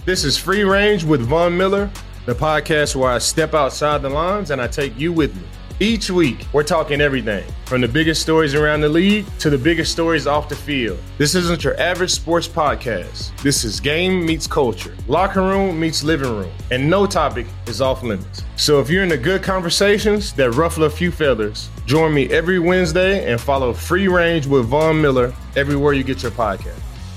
This is Free Range with Von Miller, the podcast where I step outside the lines and I take you with me. Each week, we're talking everything from the biggest stories around the league to the biggest stories off the field. This isn't your average sports podcast. This is game meets culture, locker room meets living room, and no topic is off limits. So if you're into good conversations that ruffle a few feathers, join me every Wednesday and follow Free Range with Von Miller everywhere you get your podcast.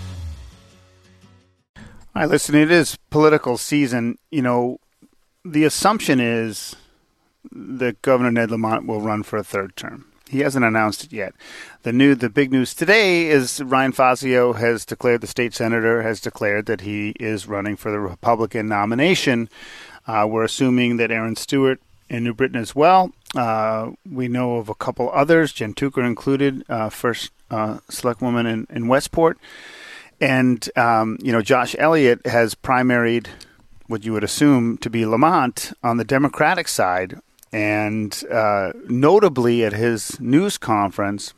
All right, listen, it is political season. You know, the assumption is that Governor Ned Lamont will run for a third term. He hasn't announced it yet. The big news today is Ryan Fazio has declared, the state senator has declared that he is running for the Republican nomination. We're assuming that Aaron Stewart in New Britain as well. We know of a couple others, Jen Tucker included, first selectwoman in Westport. And, Josh Elliott has primaried what you would assume to be Lamont on the Democratic side. And notably at his news conference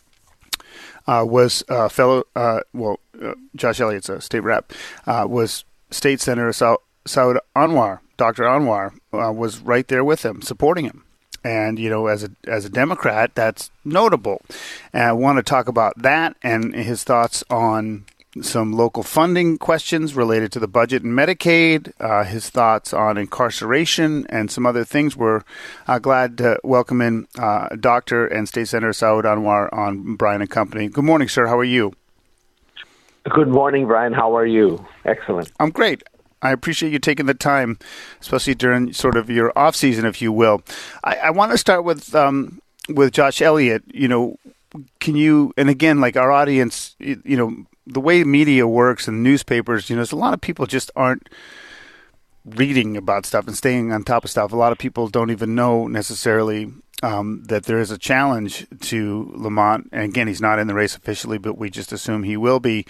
was Josh Elliott's a state rep, was State Senator Saud Anwar. Dr. Anwar was right there with him, supporting him. And, as a Democrat, that's notable. And I want to talk about that and his thoughts on some local funding questions related to the budget and Medicaid, his thoughts on incarceration, and some other things. We're glad to welcome in Dr. and State Senator Saud Anwar on Brian and Company. Good morning, sir. How are you? Good morning, Brian. How are you? Excellent. I'm great. I appreciate you taking the time, especially during sort of your off season, if you will. I want to start with Josh Elliott. Can you, and again, like our audience, the way media works and newspapers, there's a lot of people just aren't reading about stuff and staying on top of stuff. A lot of people don't even know necessarily that there is a challenge to Lamont. And again, he's not in the race officially, but we just assume he will be.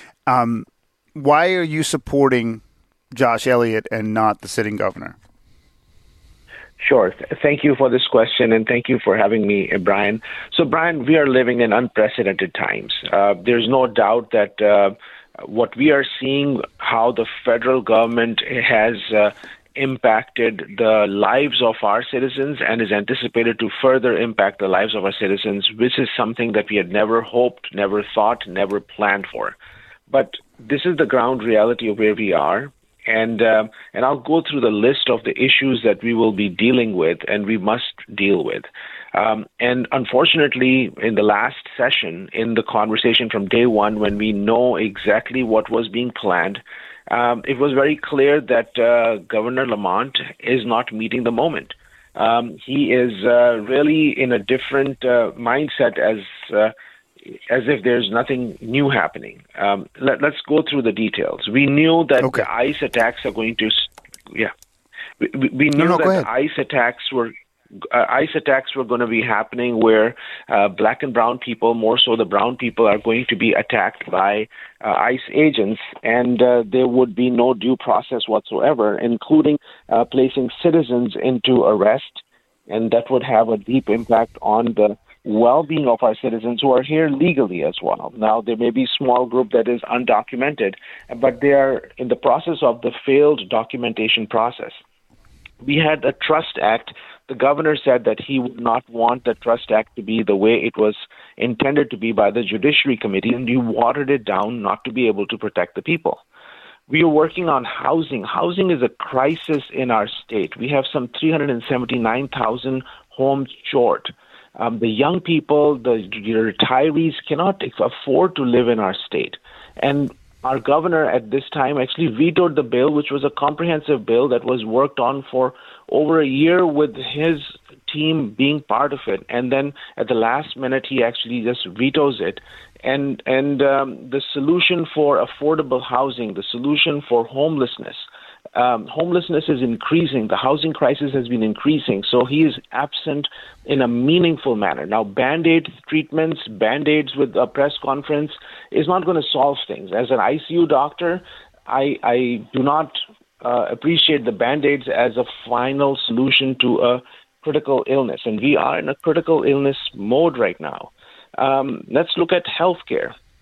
Why are you supporting Josh Elliott and not the sitting governor? Sure. Thank you for this question, and thank you for having me, Brian. So, Brian, we are living in unprecedented times. There's no doubt that what we are seeing, how the federal government has impacted the lives of our citizens and is anticipated to further impact the lives of our citizens, which is something that we had never hoped, never thought, never planned for. But this is the ground reality of where we are. And I'll go through the list of the issues that we will be dealing with and we must deal with. And unfortunately, in the last session, in the conversation from day one, when we know exactly what was being planned, it was very clear that Governor Lamont is not meeting the moment. He is really in a different mindset as if there's nothing new happening. Let's go through the details. We knew that the ICE attacks are going to, we knew that the ICE attacks were going to be happening where black and brown people, more so the brown people, are going to be attacked by ICE agents, and there would be no due process whatsoever, including placing citizens into arrest, and that would have a deep impact on the well-being of our citizens who are here legally as well. Now, there may be a small group that is undocumented, but they are in the process of the failed documentation process. We had a Trust Act. The governor said that he would not want the Trust Act to be the way it was intended to be by the Judiciary Committee, and he watered it down not to be able to protect the people. We are working on housing. Housing is a crisis in our state. We have some 379,000 homes short. The young people, the retirees cannot afford to live in our state. And our governor at this time actually vetoed the bill, which was a comprehensive bill that was worked on for over a year with his team being part of it. And then at the last minute, he actually just vetoes it. And the solution for affordable housing, the solution for homelessness, homelessness is increasing. The housing crisis has been increasing. So he is absent in a meaningful manner. Now, Band-Aid treatments, Band-Aids with a press conference is not going to solve things. As an ICU doctor, I do not appreciate the Band-Aids as a final solution to a critical illness. And we are in a critical illness mode right now. Let's look at healthcare.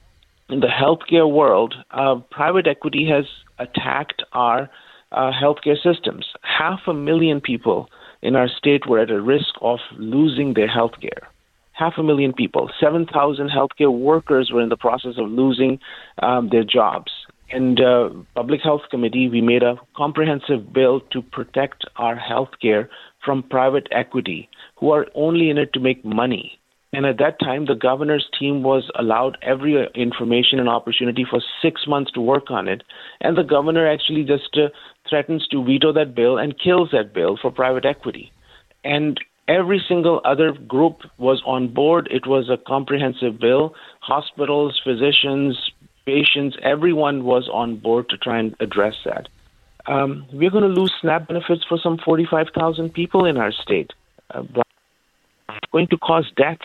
in the healthcare world, private equity has attacked our healthcare systems. 500,000 people in our state were at a risk of losing their healthcare. 500,000 people. 7,000 healthcare workers were in the process of losing their jobs. And Public Health Committee, we made a comprehensive bill to protect our healthcare from private equity, who are only in it to make money. And at that time, the governor's team was allowed every information and opportunity for 6 months to work on it. And the governor actually just threatens to veto that bill and kills that bill for private equity. And every single other group was on board. It was a comprehensive bill. Hospitals, physicians, patients, everyone was on board to try and address that. We're going to lose SNAP benefits for some 45,000 people in our state. It's going to cause death.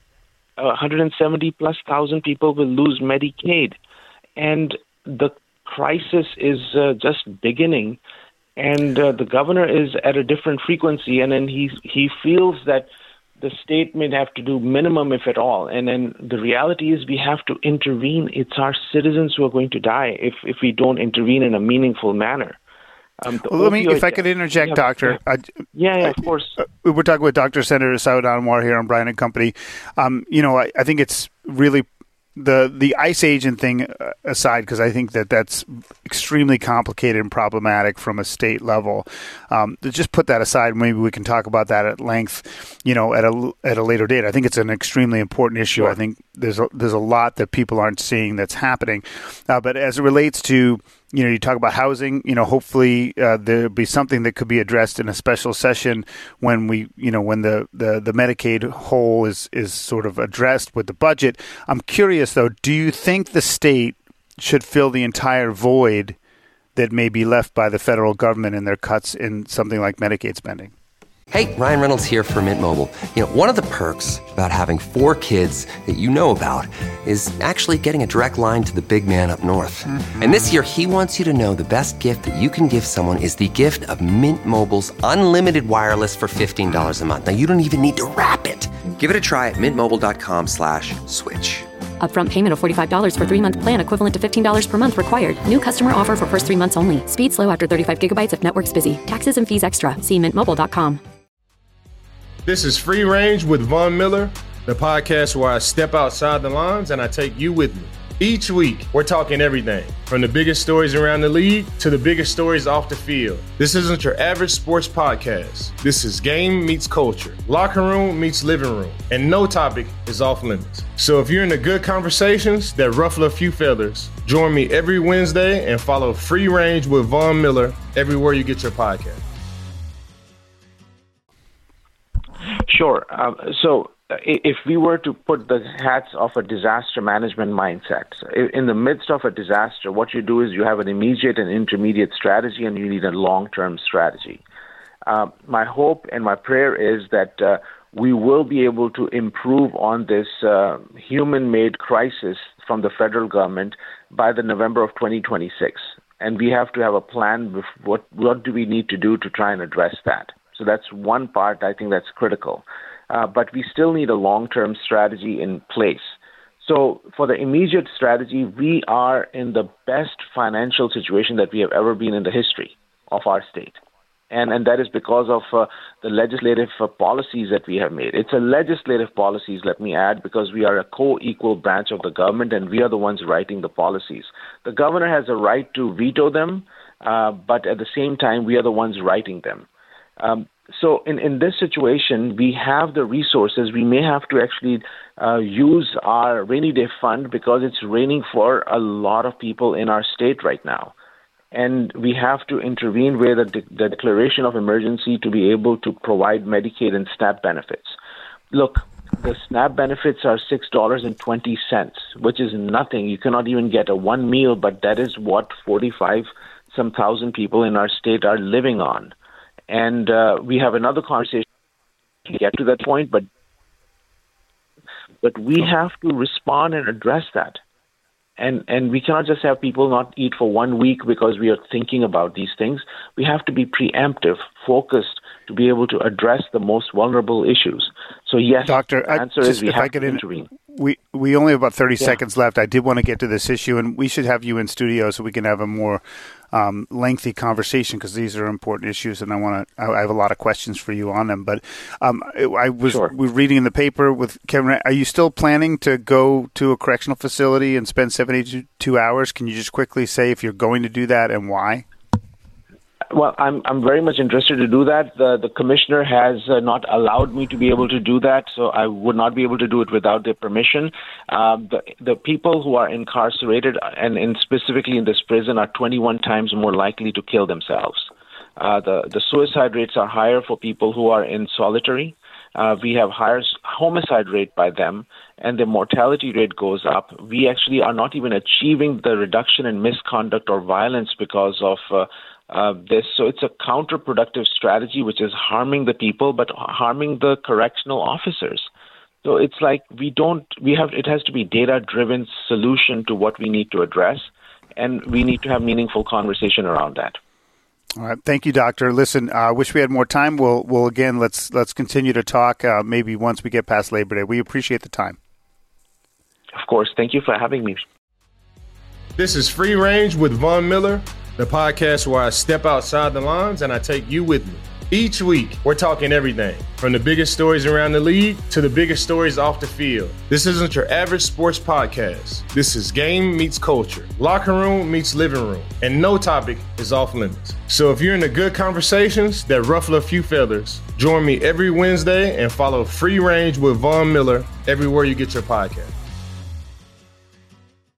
170-plus thousand people will lose Medicaid. And the crisis is just beginning. And the governor is at a different frequency, and then he feels that the state may have to do minimum, if at all. And then the reality is we have to intervene. It's our citizens who are going to die if we don't intervene in a meaningful manner. Well, if I could interject, Doctor. Yeah, of course. We're talking with Dr. Senator Saud Anwar here on Brian and Company. I think it's really the ICE agent thing aside, because I think that's extremely complicated and problematic from a state level. Just put that aside. Maybe we can talk about that at length, at a later date. I think it's an extremely important issue. Sure. I think there's a lot that people aren't seeing that's happening. But as it relates to, you talk about housing, hopefully there'll be something that could be addressed in a special session when when the Medicaid hole is sort of addressed with the budget. I'm curious, though, do you think the state should fill the entire void that may be left by the federal government in their cuts in something like Medicaid spending? Hey, Ryan Reynolds here from Mint Mobile. One of the perks about having 4 kids that you know about is actually getting a direct line to the big man up north. Mm-hmm. And this year, he wants you to know the best gift that you can give someone is the gift of Mint Mobile's unlimited wireless for $15 a month. Now, you don't even need to wrap it. Give it a try at mintmobile.com/switch. Upfront payment of $45 for 3-month plan equivalent to $15 per month required. New customer offer for first 3 months only. Speed slow after 35 gigabytes if network's busy. Taxes and fees extra. See mintmobile.com. This is Free Range with Von Miller, the podcast where I step outside the lines and I take you with me. Each week, we're talking everything from the biggest stories around the league to the biggest stories off the field. This isn't your average sports podcast. This is game meets culture, locker room meets living room, and no topic is off limits. So if you're into good conversations that ruffle a few feathers, join me every Wednesday and follow Free Range with Von Miller everywhere you get your podcast. Sure. So if we were to put the hats of a disaster management mindset, in the midst of a disaster, what you do is you have an immediate and intermediate strategy, and you need a long-term strategy. My hope and my prayer is that we will be able to improve on this human-made crisis from the federal government by the November of 2026. And we have to have a plan. What do we need to do to try and address that? So that's one part I think that's critical. But we still need a long-term strategy in place. So for the immediate strategy, we are in the best financial situation that we have ever been in the history of our state. And that is because of the legislative policies that we have made. It's a legislative policies, let me add, because we are a co-equal branch of the government and we are the ones writing the policies. The governor has a right to veto them, but at the same time, we are the ones writing them. So in this situation, we have the resources. We may have to actually use our rainy day fund because it's raining for a lot of people in our state right now. And we have to intervene with the declaration of emergency to be able to provide Medicaid and SNAP benefits. Look, the SNAP benefits are $6.20, which is nothing. You cannot even get one meal, but that is what 45-some thousand people in our state are living on. And we have another conversation to get to that point, but we have to respond and address that. And we cannot just have people not eat for 1 week because we are thinking about these things. We have to be preemptive, focused, to be able to address the most vulnerable issues. So yes, Doctor, the answer is we have to intervene. We only have about 30 seconds left. I did want to get to this issue, and we should have you in studio so we can have a more lengthy conversation, because these are important issues, and I have a lot of questions for you on them. But we're reading in the paper with Kevin. Are you still planning to go to a correctional facility and spend 72 hours? Can you just quickly say if you're going to do that and why? Well, I'm very much interested to do that. The commissioner has not allowed me to be able to do that, so I would not be able to do it without their permission. The people who are incarcerated, and specifically in this prison, are 21 times more likely to kill themselves. The suicide rates are higher for people who are in solitary. We have higher homicide rate by them, and the mortality rate goes up. We actually are not even achieving the reduction in misconduct or violence because of this. So it's a counterproductive strategy which is harming the people but harming the correctional officers. So it's like it has to be data-driven solution to what we need to address, and we need to have meaningful conversation around that. All right. Thank you, Doctor. Listen, I wish we had more time. We'll again, let's continue to talk maybe once we get past Labor Day. We appreciate the time. Of course. Thank you for having me. This is Free Range with Von Miller, the podcast where I step outside the lines and I take you with me. Each week, we're talking everything from the biggest stories around the league to the biggest stories off the field. This isn't your average sports podcast. This is game meets culture, locker room meets living room, and no topic is off limits. So if you're into good conversations that ruffle a few feathers, join me every Wednesday and follow Free Range with Von Miller everywhere you get your podcast.